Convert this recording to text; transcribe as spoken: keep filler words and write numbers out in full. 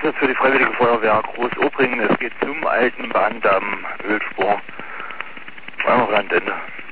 Einsatz für die Freiwillige Feuerwehr Groß-Obringen. Es geht zum alten Bahndamm Ölspur. Einmal Landende.